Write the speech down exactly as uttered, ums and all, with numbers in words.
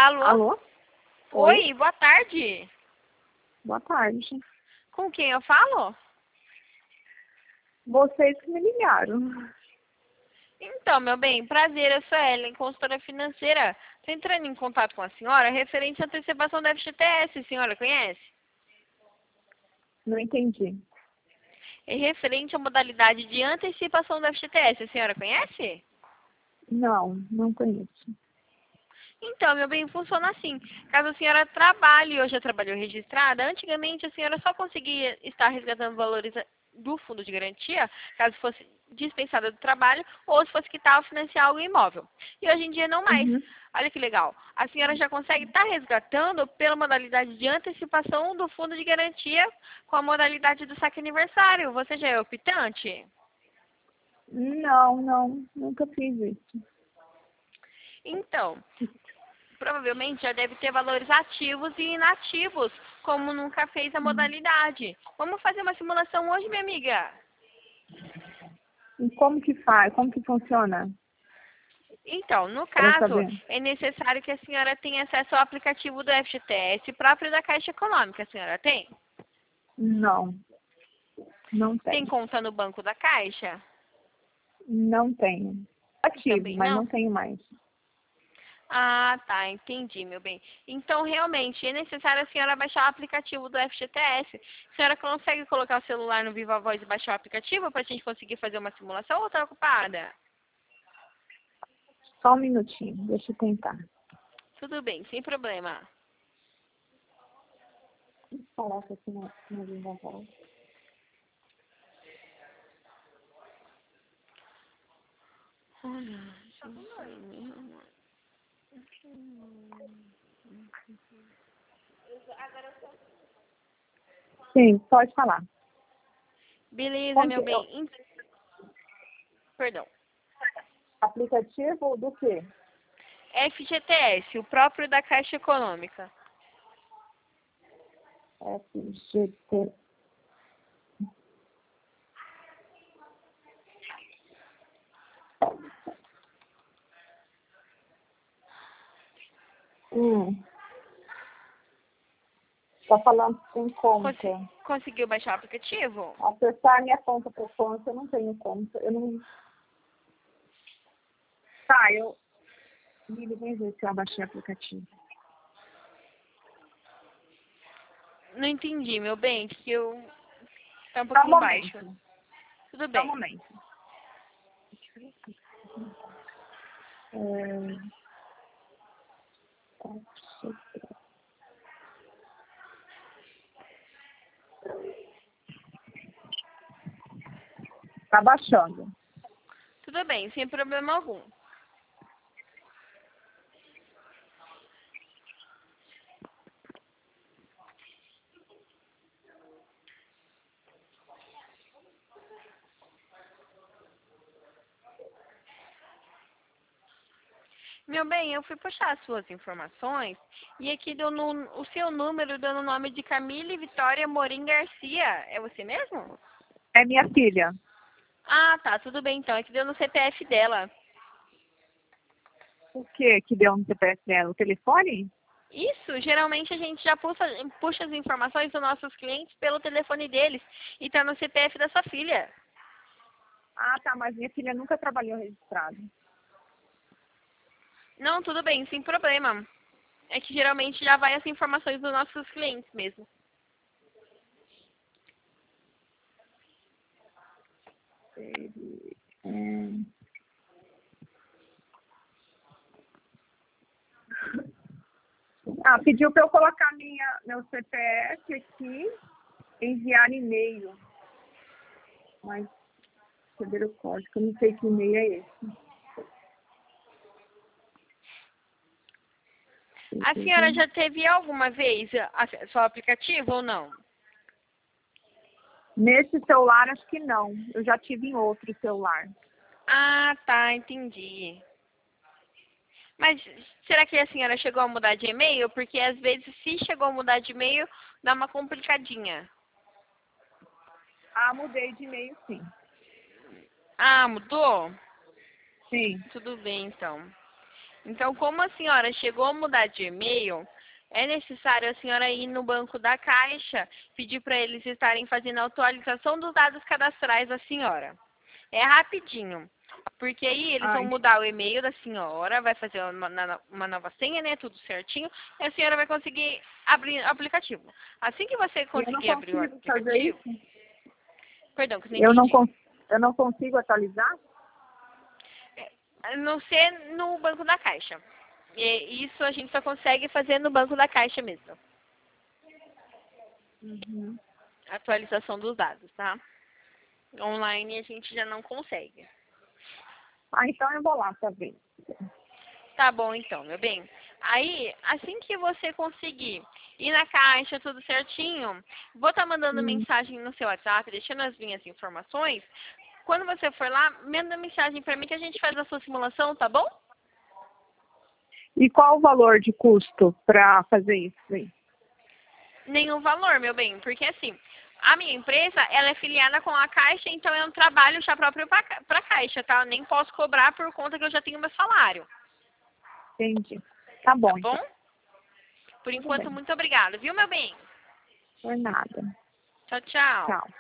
Alô? Alô? Oi, Oi? boa tarde. Boa tarde. Com quem eu falo? Vocês que me ligaram. Então, meu bem, prazer, eu sou a Ellen, consultora financeira. Estou entrando em contato com a senhora referente à antecipação da F G T S, a senhora conhece? Não entendi. É referente à modalidade de antecipação da F G T S, a senhora conhece? Não, não conheço. Então, meu bem, funciona assim. Caso a senhora trabalhe ou já trabalhou registrada, antigamente a senhora só conseguia estar resgatando valores do fundo de garantia, caso fosse dispensada do trabalho, ou se fosse quitar ou financiar algo imóvel. E hoje em dia não mais. Uhum. Olha que legal. A senhora já consegue estar resgatando pela modalidade de antecipação do fundo de garantia com a modalidade do saque aniversário. Você já é optante? Não, não, nunca fiz isso. Então, provavelmente já deve ter valores ativos e inativos, como nunca fez a modalidade. Vamos fazer uma simulação hoje, minha amiga? E como que faz? Como que funciona? Então, no Para caso, saber. é necessário que a senhora tenha acesso ao aplicativo do F G T S próprio da Caixa Econômica. A senhora tem? Não, não Tem tenho. conta no banco da Caixa? Não tenho. Ativo, Também mas não? não tenho mais. Ah, tá, entendi, meu bem. Então, realmente, é necessário a senhora baixar o aplicativo do F G T S. A senhora consegue colocar o celular no Viva Voz e baixar o aplicativo para a gente conseguir fazer uma simulação ou está ocupada? Só um minutinho, deixa eu tentar. Tudo bem, sem problema. Coloca aqui na, na Viva Voz. Olha, Sim, pode falar. beleza, Como que, meu eu- bem. Em- Perdão. aplicativo do quê? F G T S, o próprio da Caixa Econômica. F G T. Hum. Tá falando em conta. Consi- Conseguiu baixar o aplicativo? Acessar a minha conta por conta, eu não tenho conta. Eu não. Tá, eu. Lili, vem ver se eu abaixei o aplicativo. Não entendi, meu bem, que eu... Tá um Só um pouquinho baixo. momento. Tudo Só um bem. momento. É... Tá baixando. Tudo bem, sem problema algum. Meu bem, eu fui puxar as suas informações e aqui deu no, o seu número dando o nome de Camille Vitória Morim Garcia. É você mesmo? É minha filha. Ah, tá, tudo bem então. É que deu no C P F dela. O que que deu no C P F dela? O telefone? Isso, geralmente a gente já puxa, puxa as informações dos nossos clientes pelo telefone deles e tá no C P F da sua filha. Ah, tá, mas minha filha nunca trabalhou registrado. Não, tudo bem, sem problema. É que geralmente já vai as informações dos nossos clientes mesmo. Hum. Ah, pediu para eu colocar minha, meu C P F aqui, enviar e-mail. Mas receber o código, eu não sei que e-mail é esse. A senhora já teve alguma vez acesso ao aplicativo ou não? Nesse celular, acho que não. Eu já tive em outro celular. Ah, tá, entendi. Mas será que a senhora chegou a mudar de e-mail? Porque às vezes se chegou a mudar de e-mail, dá uma complicadinha. Ah, mudei de e-mail, sim. Ah, mudou? Sim. Tudo bem, então. Então, como a senhora chegou a mudar de e-mail, é necessário a senhora ir no banco da Caixa, pedir para eles estarem fazendo a atualização dos dados cadastrais da senhora. É rapidinho, porque aí eles vão Ai, mudar o e-mail da senhora, vai fazer uma, uma nova senha, né, tudo certinho, e a senhora vai conseguir abrir o aplicativo. Assim que você eu não conseguir abrir o consigo fazer aplicativo... isso? Perdão, que eu não Eu não, entendi. cons eu não consigo atualizar? A não ser no banco da Caixa. E isso a gente só consegue fazer no banco da Caixa mesmo. Uhum. Atualização dos dados, tá? Online a gente já não consegue. Ah, então eu vou lá saber. Tá bom então, meu bem. Aí, assim que você conseguir ir na Caixa, tudo certinho, vou estar mandando Hum. mensagem no seu WhatsApp, deixando as minhas informações. Quando você for lá, manda mensagem pra mim que a gente faz a sua simulação, tá bom? E qual o valor de custo para fazer isso aí? Nenhum valor, meu bem, porque assim, a minha empresa, ela é filiada com a Caixa, então é um trabalho já próprio para a Caixa, tá? Eu nem posso cobrar por conta que eu já tenho meu salário, Entendi. Tá tá bom, bom? então. Por Tudo enquanto, bem. muito obrigada, viu, meu bem? Por nada. Tchau, tchau. Tchau.